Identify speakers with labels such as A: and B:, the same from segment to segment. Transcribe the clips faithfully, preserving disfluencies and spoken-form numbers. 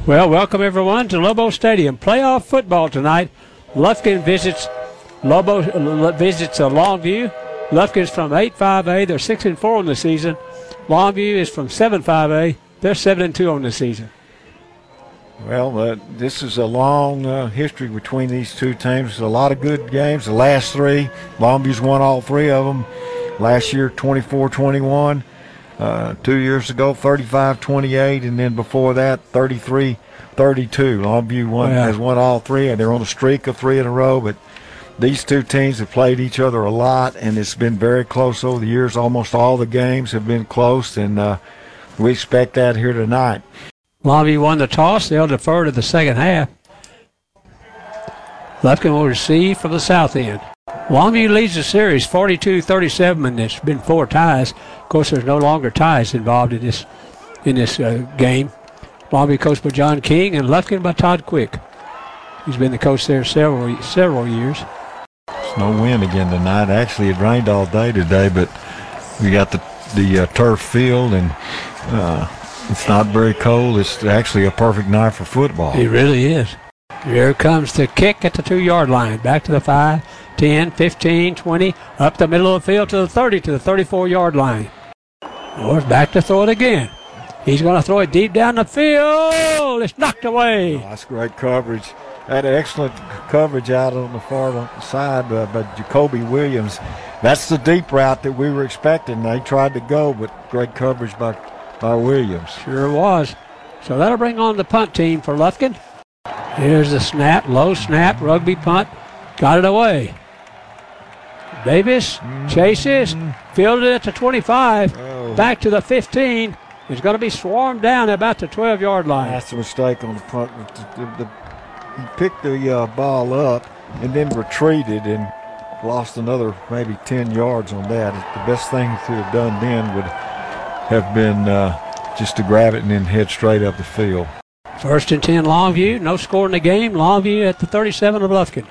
A: Well, welcome everyone to Lobo Stadium. Playoff football tonight. Lufkin visits Lobo uh, visits uh, Longview. Lufkin's from eight five A. They're six and four on the season. Longview is from seven five A. They're seven and two on the season.
B: Well, uh, this is a long uh, history between these two teams. A lot of good games. The last three, Longview's won all three of them. Last year, twenty-four twenty-one. Uh, two years ago, thirty-five twenty-eight, and then before that, thirty-three thirty-two. Longview won,
A: yeah.
B: has won all three, and they're on a streak of three in a row. But these two teams have played each other a lot, and it's been very close over the years. Almost all the games have been close, and uh, we expect that here tonight.
A: Longview won the toss. They'll defer to the second half. Lufkin will receive from the south end. Longview leads the series forty-two thirty-seven, and there's been four ties. Of course, there's no longer ties involved in this in this uh, game. Longview coached by John King and Lufkin by Todd Quick. He's been the coach there several several years.
B: There's no wind again tonight. Actually, it rained all day today, but we got the the uh, turf field, and uh, it's not very cold. It's actually a perfect night for football.
A: It really is. Here comes the kick at the two-yard line. Back to the five, ten, fifteen, twenty, up the middle of the field to the thirty, to the thirty-four-yard line. Moore's back to throw it again. He's going to throw it deep down the field. It's knocked away.
B: Oh, that's great coverage. Had excellent coverage out on the far side uh, by Jacoby Williams. That's the deep route that we were expecting. They tried to go, but great coverage by, by Williams.
A: Sure was. So that'll bring on the punt team for Lufkin. Here's the snap, low snap, rugby punt. Got it away. Davis chases, fielded at the twenty-five,
B: oh.
A: back to the fifteen. He's going to be swarmed down at about the twelve-yard line.
B: That's a mistake on the punt. The, the, the, he picked the uh, ball up and then retreated and lost another maybe ten yards on that. The best thing to have done then would have been uh, just to grab it and then head straight up the field.
A: First and ten, Longview. No score in the game. Longview at the thirty-seven of Lufkin.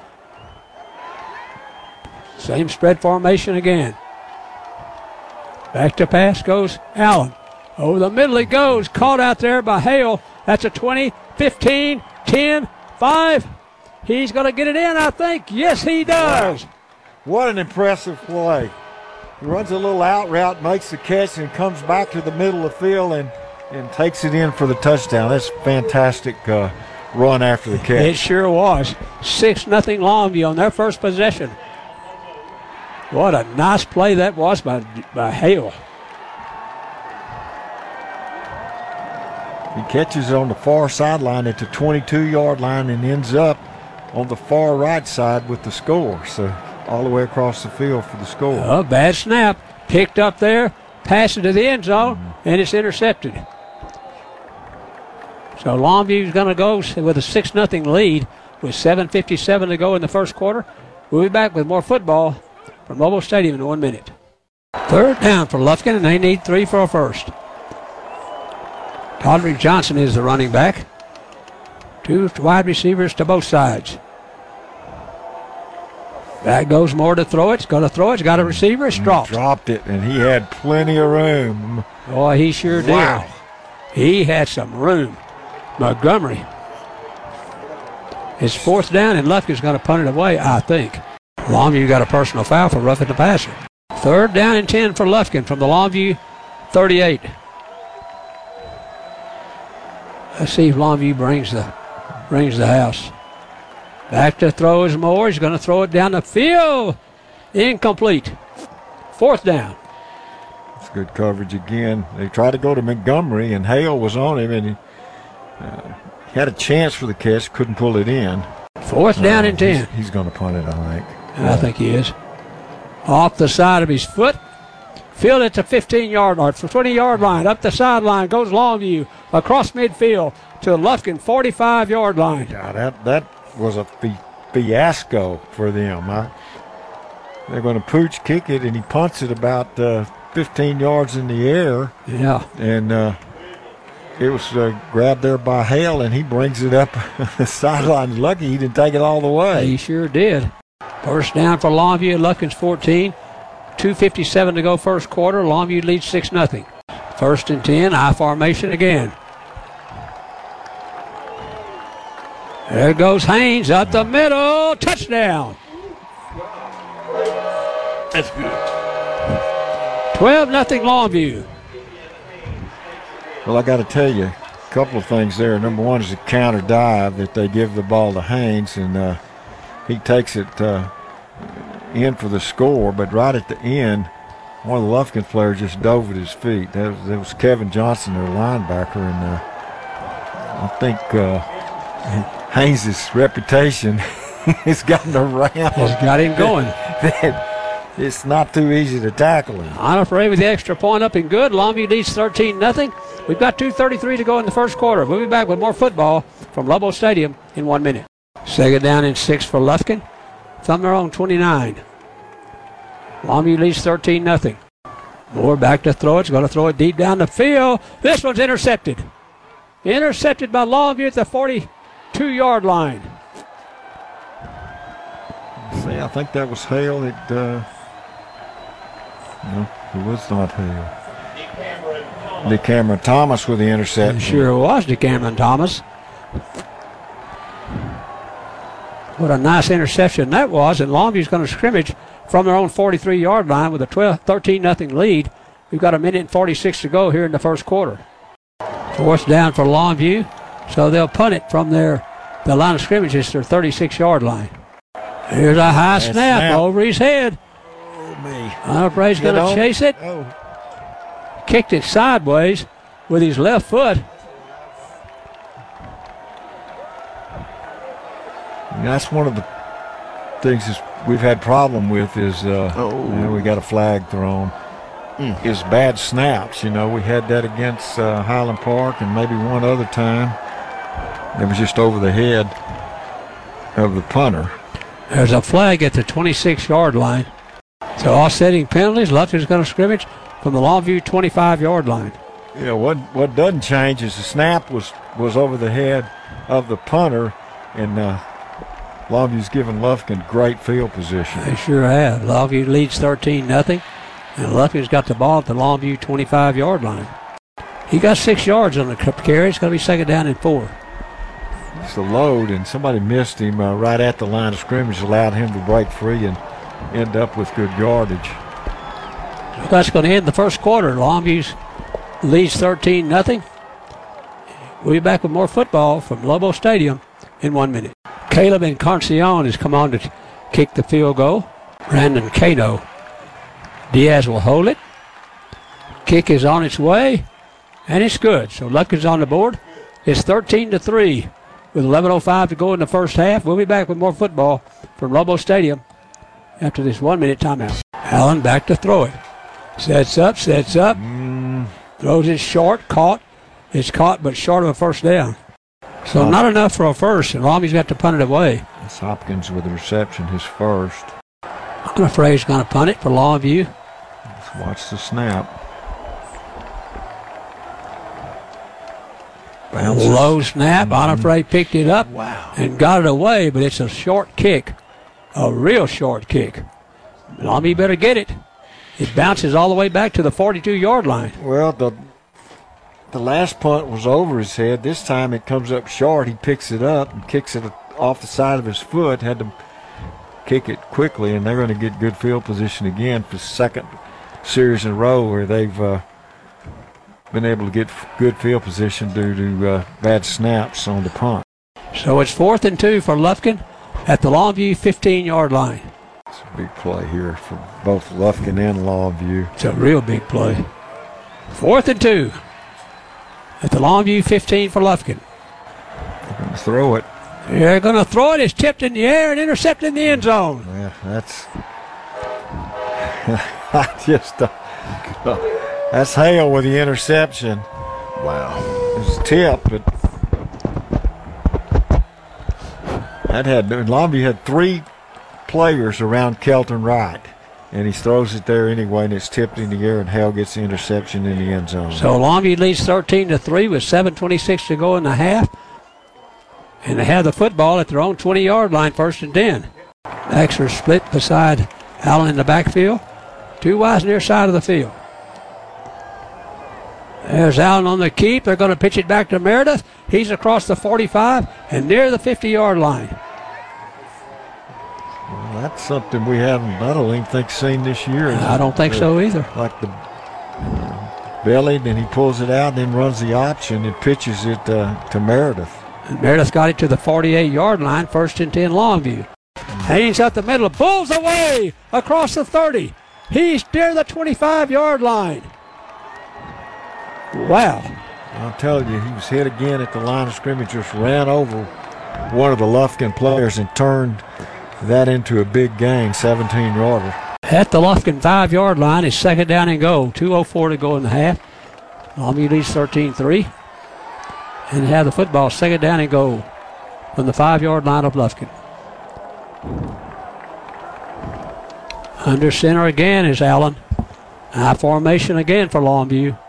A: Same spread formation again. Back to pass goes Allen. Over the middle he goes. Caught out there by Hale. That's a twenty, fifteen, ten, five. He's going to get it in, I think. Yes, he does.
B: Wow. What an impressive play. He runs a little out route, makes the catch, and comes back to the middle of the field and and takes it in for the touchdown. That's a fantastic uh, run after the catch.
A: It sure was. six nothing Longview on their first possession. What a nice play that was by, by Hale.
B: He catches it on the far sideline at the twenty-two-yard line and ends up on the far right side with the score. So all the way across the field for the score.
A: Oh, bad snap. Picked up there, passed it to the end zone, mm-hmm. and it's intercepted. So Longview's going to go with a six nothing lead with seven fifty-seven to go in the first quarter. We'll be back with more football from Lobo Stadium in one minute. Third down for Lufkin, and they need three for a first. Todrick Johnson is the running back. Two wide receivers to both sides. Back goes Moore to throw it. He's going to throw it. He's got a receiver. It's dropped.
B: He dropped it, and he had plenty of room.
A: Boy, he sure
B: wow.
A: did. He had some room. Montgomery. It's fourth down, and Lufkin's going to punt it away, I think. Longview got a personal foul for roughing the passer. Third down and ten for Lufkin from the Longview thirty-eight. Let's see if Longview brings the brings the house. Back to throw is Moore. He's going to throw it down the field. Incomplete. Fourth down.
B: It's good coverage again. They tried to go to Montgomery, and Hale was on him, and he uh, had a chance for the catch, couldn't pull it in.
A: Fourth down
B: uh,
A: and ten.
B: He's, he's going to punt it, I think.
A: I think he is. Off the side of his foot. Field at the fifteen-yard line, for twenty-yard line. Up the sideline goes Longview. Across midfield to the Lufkin forty-five-yard line.
B: Yeah, that, that was a fi- fiasco for them. Huh? They're going to pooch kick it, and he punts it about uh, fifteen yards in the air.
A: Yeah.
B: And uh, it was uh, grabbed there by Hale, and he brings it up the sideline. Lucky he didn't take it all the way.
A: He sure did. First down for Longview. Lufkin's fourteen. two fifty-seven to go first quarter. Longview leads six nothing. First and ten. I formation again. There goes Haynes up the middle. Touchdown.
C: That's good.
A: twelve nothing Longview.
B: Well, I got to tell you a couple of things there. Number one is the counter dive that they give the ball to Haynes, and uh, he takes it uh, in for the score. But right at the end, one of the Lufkin players just dove at his feet. That was, that was Kevin Johnson, their linebacker, and uh, I think uh, Haynes' reputation has gotten around.
A: Has got him going.
B: It's not too easy to tackle him.
A: I'm afraid with the extra point up and good. Longview leads thirteen nothing. We've got two thirty-three to go in the first quarter. We'll be back with more football from Lobo Stadium in one minute. Second down and six for Lufkin from their own twenty-nine. Longview leads thirteen nothing. Moore back to throw it. He's going to throw it deep down the field. This one's intercepted. Intercepted by Longview at the forty-two-yard line.
B: See, I think that was Hale. It, uh, no, it was not Hale. DeCameron Thomas with the interception.
A: It sure was DeCameron Thomas. What a nice interception that was. And Longview's going to scrimmage from their own forty-three-yard line with a thirteen nothing lead. We've got a minute and forty-six to go here in the first quarter. Fourth down for Longview. So they'll punt it from their the line of scrimmage. It's their thirty-six-yard line. Here's a high snap, snap over his head.
B: Oh, me.
A: I'm afraid he's going to chase it.
B: Oh.
A: Kicked it sideways with his left foot.
B: That's one of the things that we've had problem with is uh, oh. you know, we got a flag thrown. Mm. Is bad snaps. You know, we had that against uh, Highland Park and maybe one other time. It was just over the head of the punter.
A: There's a flag at the twenty-six-yard line. So offsetting penalties. Lufkin's going to scrimmage from the Longview twenty-five-yard line.
B: Yeah, what what doesn't change is the snap was, was over the head of the punter, and uh, Longview's given Lufkin great field position.
A: They sure have. Longview leads thirteen nothing, and Lufkin's got the ball at the Longview twenty-five-yard line. He got six yards on the carry. It's going to be second down and four.
B: It's a load, and somebody missed him uh, right at the line of scrimmage, allowed him to break free and end up with good yardage.
A: That's going to end the first quarter. Longview leads thirteen nothing. We'll be back with more football from Lobo Stadium in one minute. Caleb Encarnacion has come on to kick the field goal. Brandon Cato. Diaz will hold it. Kick is on its way, and it's good. So Lufkin's on the board. It's thirteen to three with eleven oh five to go in the first half. We'll be back with more football from Lobo Stadium after this one-minute timeout. Allen back to throw it. Sets up, sets up. Mm. Throws it short, caught. It's caught, but short of a first down. So oh. not enough for a first, and Longview's got to punt it away.
B: It's Hopkins with the reception, his first.
A: I'm afraid he's going to punt it for Longview.
B: Let's watch the snap.
A: Bounces. Low snap. Mm-hmm. I'm afraid picked it up
B: wow.
A: and got it away, but it's a short kick. A real short kick. Longview better get it. It bounces all the way back to the forty-two-yard line.
B: Well, the the last punt was over his head. This time it comes up short. He picks it up and kicks it off the side of his foot. Had to kick it quickly, and they're going to get good field position again for the second series in a row where they've uh, been able to get good field position due to uh, bad snaps on the punt.
A: So it's fourth and two for Lufkin at the Longview fifteen-yard line.
B: It's a big play here for both Lufkin and Longview.
A: It's a real big play. Fourth and two at the Longview fifteen for Lufkin.
B: They're going to throw it.
A: They're going to throw it. It's tipped in the air and intercepted in the end zone.
B: Yeah, that's... I just... Uh, that's Hale with the interception.
C: Wow.
B: It's tipped, but... That had... Longview had three players around Kelton Wright, and he throws it there anyway, and it's tipped in the air, and Hale gets the interception in the end zone.
A: So Longview leads thirteen to three with seven twenty-six to go in the half, and they have the football at their own twenty-yard line, first and ten. Backs are split beside Allen in the backfield. Two wides near side of the field. There's Allen on the keep. They're going to pitch it back to Meredith. He's across the forty-five and near the fifty-yard line.
B: Well, that's something we haven't, I don't even think, seen this year.
A: I don't think
B: the,
A: so either.
B: Like the uh, belly, then he pulls it out and then runs the option and pitches it uh, to Meredith.
A: And Meredith got it to the forty-eight-yard line, first and ten Longview. Haynes up the middle, pulls away across the thirty. He's near the twenty-five-yard line. Wow.
B: I'll tell you, he was hit again at the line of scrimmage, just ran over one of the Lufkin players and turned that into a big gain, seventeen-yarder.
A: At the Lufkin five-yard line, is second down and goal. two oh four to go in the half. Longview leads thirteen three. And they have the football, second down and goal from the five-yard line of Lufkin. Under center again is Allen. High formation again for Longview.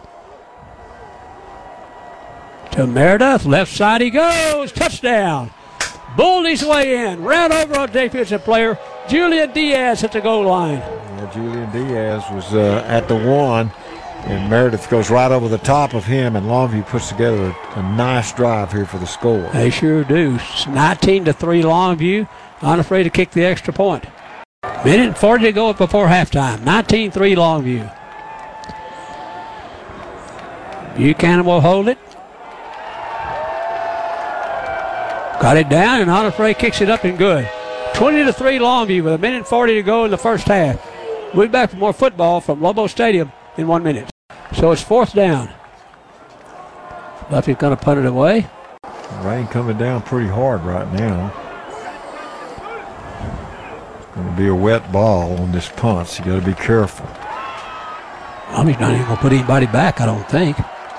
A: To Meredith, left side he goes, touchdown. Bulled his way in, ran over a defensive player. Julian Diaz at the goal line.
B: Yeah, Julian Diaz was uh, at the one, and Meredith goes right over the top of him, and Longview puts together a, a nice drive here for the score.
A: They sure do. It's nineteen to three Longview, unafraid to kick the extra point. Minute and forty to go before halftime. nineteen three Longview. Buchanan will hold it. Got it down, and Onifray kicks it up and good. twenty to three Longview with a minute and forty to go in the first half. We'll be back for more football from Lobo Stadium in one minute. So it's fourth down. Lufkin's going to punt it away.
B: Rain coming down pretty hard right now. It's going to be a wet ball on this punt, so you got to be careful.
A: Longview's not even going to put anybody back, I don't think.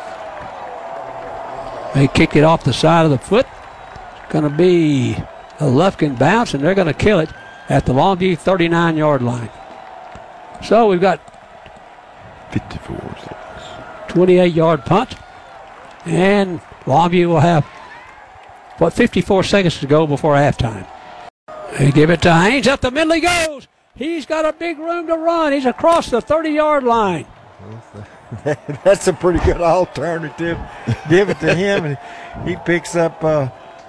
A: They kicked it off the side of the foot. Going to be a Lufkin bounce, and they're going to kill it at the Longview thirty-nine-yard line. So we've got
C: fifty-four
A: twenty-eight-yard punt, and Longview will have, what, fifty-four seconds to go before halftime. They give it to Haynes. Up the middle he goes. He's got a big room to run. He's across the thirty-yard line.
B: That's a pretty good alternative. Give it to him, and he picks up uh,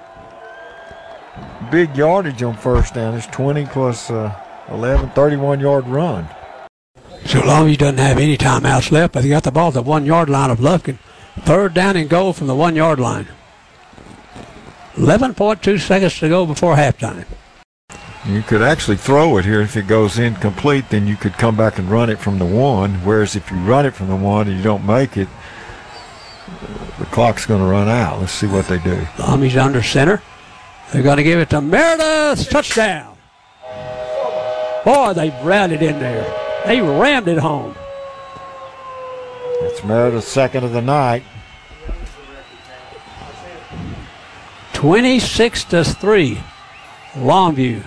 B: big yardage on first down. It's twenty plus uh, eleven, thirty-one-yard run.
A: So Longview doesn't have any timeouts left, but they got the ball at the one-yard line of Lufkin. Third down and goal from the one-yard line. eleven point two seconds to go before halftime.
B: You could actually throw it here. If it goes incomplete, then you could come back and run it from the one. Whereas if you run it from the one and you don't make it, the clock's going to run out. Let's see what they do.
A: Longview's under center. They're going to give it to Meredith. Touchdown. Boy, they routed in there. They rammed it home.
B: It's Meredith's second of the night.
A: twenty-six to three. Longview.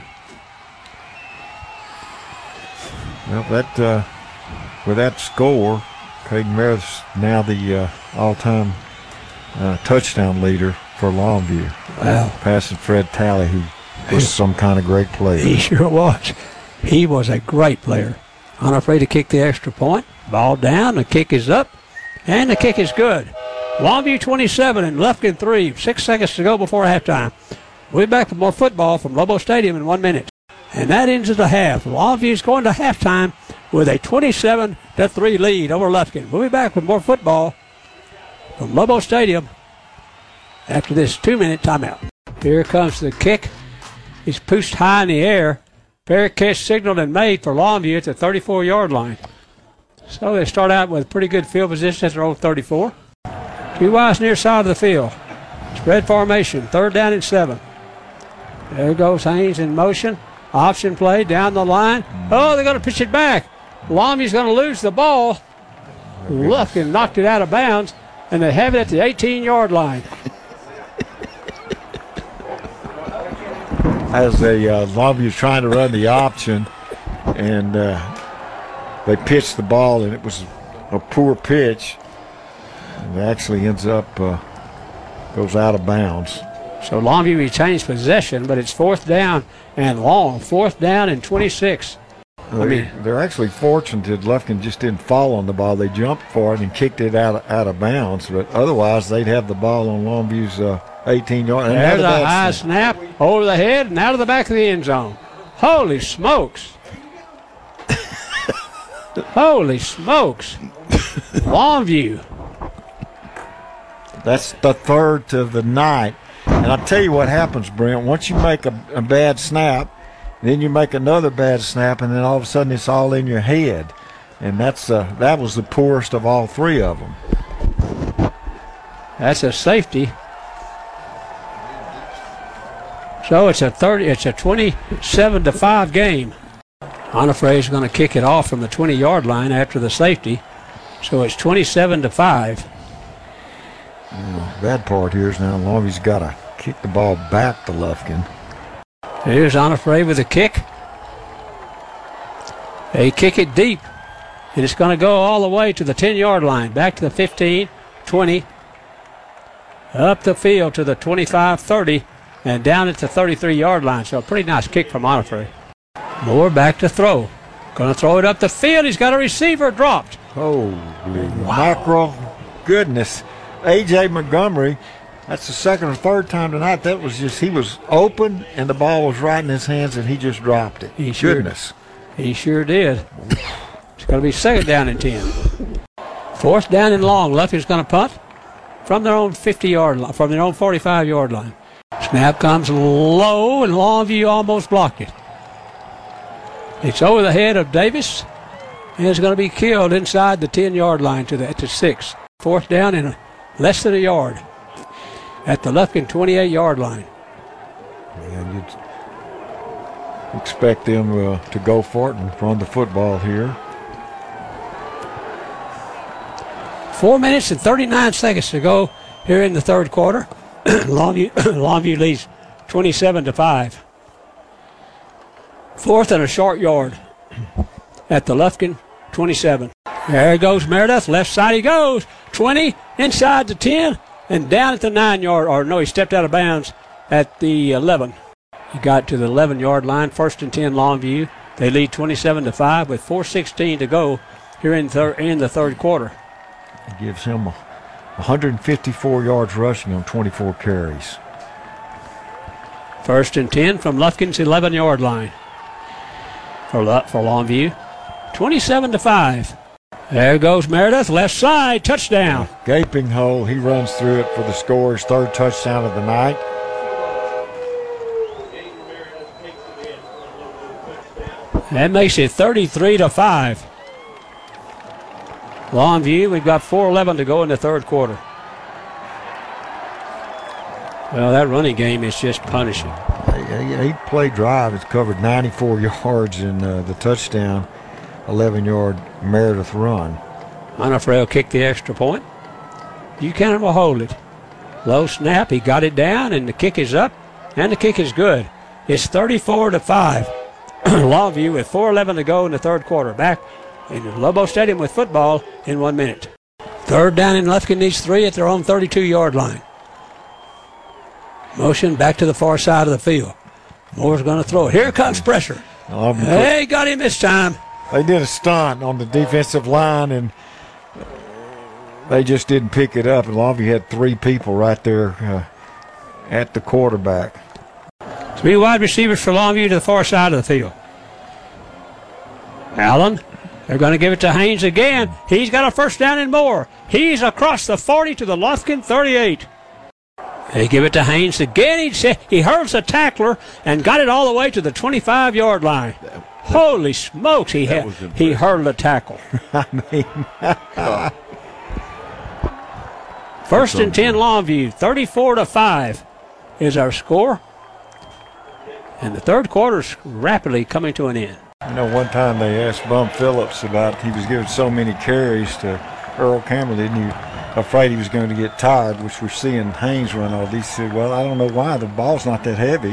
B: Well, that uh, with that score, Craig Meredith's now the uh, all-time uh, touchdown leader for Longview.
A: Wow.
B: Passing Fred Talley, who was some kind of great player.
A: He sure was. He was a great player. Unafraid to kick the extra point. Ball down, the kick is up, and the kick is good. Longview twenty-seven and Lufkin three. Six seconds to go before halftime. We'll be back for more football from Lobo Stadium in one minute. And that ends the half. Longview's going to halftime with a twenty-seven to three lead over Lufkin. We'll be back with more football from Lobo Stadium after this two-minute timeout. Here comes the kick. He's pushed high in the air. Fair catch signaled and made for Longview at the thirty-four-yard line. So they start out with pretty good field position at their old thirty-four. Two wides near side of the field. Spread formation, third down and seven. There goes Haynes in motion. Option play down the line. Oh, they're going to pitch it back. Longview's going to lose the ball. Lufkin knocked it out of bounds, and they have it at the eighteen-yard line.
B: As they uh, Longview's trying to run the option, and uh, they pitched the ball, and it was a poor pitch. And it actually ends up uh, goes out of bounds.
A: So Longview retains possession, but it's fourth down and long. Fourth down and twenty-six.
B: They,
A: I mean,
B: they're actually fortunate that Lufkin just didn't fall on the ball. They jumped for it and kicked it out of, out of bounds. But otherwise, they'd have the ball on Longview's uh, eighteen-yard.
A: There's a high snap over the head and out of the back of the end zone. Holy smokes. Holy smokes. Longview.
B: That's the third to the night. And I'll tell you what happens, Brent. Once you make a, a bad snap, then you make another bad snap, and then all of a sudden it's all in your head. And that's uh, that was the poorest of all three of them.
A: That's a safety. So it's a thirty. It's a twenty-seven to five game. Onifre is going to kick it off from the twenty-yard line after the safety. So it's twenty-seven to five.
B: Yeah, bad part here is now Longview's got to kick the ball back to Lufkin.
A: Here's Onifre with a kick. They kick it deep. And it's going to go all the way to the ten-yard line. Back to the fifteen, twenty. Up the field to the twenty-five, thirty. And down at the thirty-three-yard line. So a pretty nice kick from Onifre. Moore back to throw. Going to throw it up the field. He's got a receiver dropped.
B: Holy mackerel goodness. A J Montgomery, that's the second or third time tonight. That was just, he was open and the ball was right in his hands and he just dropped it.
A: He sure,
B: goodness.
A: He sure did. It's going to be second down and ten. Fourth down and long. Lufkin's going to punt from their own fifty-yard line, from their own forty-five-yard line. Snap comes low and Longview almost blocked it. It's over the head of Davis and it's going to be killed inside the ten-yard line to the to six. Fourth down and less than a yard at the Lufkin twenty-eight-yard line.
B: Man, you'd expect them uh, to go for it and run the football here.
A: Four minutes and thirty-nine seconds to go here in the third quarter. Longview, Longview leads twenty-seven to five. Fourth and a short yard at the Lufkin twenty-seven. There goes Meredith. Left side he goes. twenty, inside the ten, and down at the nine-yard. Or no, he stepped out of bounds at the eleven. He got to the eleven-yard line. First and ten, Longview. They lead twenty-seven to five with four sixteen to go here in, thir- in the third quarter.
B: It gives him one hundred fifty-four yards rushing on twenty-four carries.
A: First and ten from Lufkin's eleven-yard line for, for Longview. twenty-seven to five. There goes Meredith, left side, touchdown.
B: Gaping hole, he runs through it for the score, his third touchdown of the night.
A: That makes it thirty-three to five. Longview, we've got four eleven to go in the third quarter. Well, that running game is just punishing.
B: Eight play drive has covered ninety-four yards in uh, the touchdown, eleven-yard Meredith run.
A: Onifre will kick the extra point. Buchanan will hold it. Low snap, he got it down, and the kick is up, and the kick is good. It's thirty-four to five. Longview with four eleven to go in the third quarter. Back in Lobo Stadium with football in one minute. Third down and Lufkin needs three at their own thirty-two-yard line. Motion back to the far side of the field. Moore's going to throw it. Here comes pressure. Hey, got him this time.
B: They did a stunt on the defensive line, and they just didn't pick it up. And Longview had three people right there uh, at the quarterback.
A: Three wide receivers for Longview to the far side of the field. Allen, they're going to give it to Haynes again. He's got a first down and more. He's across the forty to the Lufkin thirty-eight. They give it to Haynes again. He, he hurls a tackler and got it all the way to the twenty-five-yard line. That, that, Holy smokes, he ha- he hurled a tackle.
B: I mean,
A: first and ten, Longview, thirty-four to five is our score. And the third quarter is rapidly coming to an end.
B: You know, one time they asked Bum Phillips about he was giving so many carries to Earl Campbell, didn't you? Afraid he was going to get tired, which we're seeing Haynes run all these. He said, well, I don't know why. The ball's not that heavy.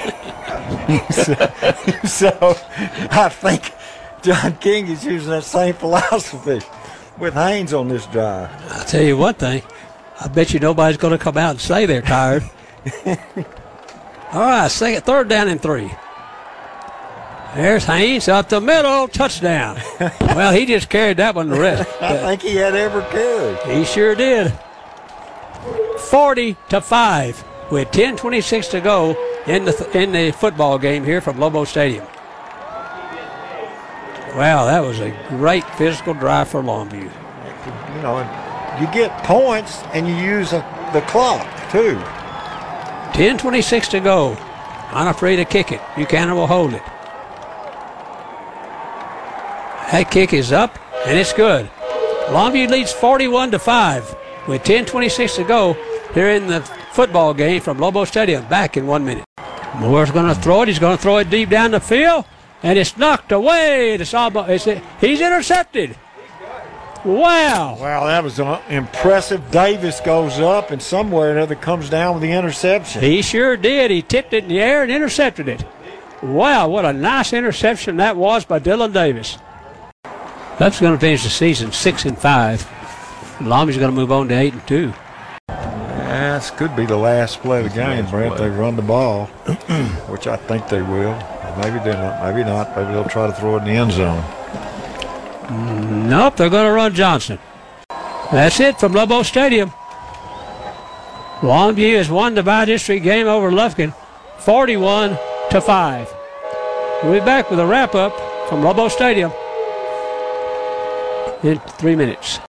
B: so, so I think John King is using that same philosophy with Haynes on this drive.
A: I'll tell you one thing. I bet you nobody's going to come out and say they're tired. All right, second, third down and three. There's Haynes up the middle, touchdown. Well, he just carried that one the rest.
B: I think he had every carry.
A: He sure did. forty to five with ten twenty-six to go in the in the football game here from Lobo Stadium. Wow, that was a great physical drive for Longview.
B: You know, you get points and you use a, the clock too.
A: ten twenty-six to go. Unafraid to kick it. Buchanan will hold it. That kick is up, and it's good. Longview leads forty-one to five with ten twenty-six to go here in the football game from Lobo Stadium. Back in one minute. Moore's going to throw it. He's going to throw it deep down the field, and it's knocked away. It's almost, it's, he's intercepted. Wow.
B: Wow, that was uh, impressive. Davis goes up, and somewhere or another comes down with the interception.
A: He sure did. He tipped it in the air and intercepted it. Wow, what a nice interception that was by Dylan Davis. That's going to finish the season six and five. Longview's going to move on to eight and two.
B: This could be the last play of the game, Brent. They run the ball, which I think they will. Maybe they not. Maybe not. Maybe they'll try to throw it in the end zone.
A: Nope, they're going to run Johnson. That's it from Lobo Stadium. Longview has won the bi-district game over Lufkin, forty-one to five. We'll be back with a wrap-up from Lobo Stadium in three minutes.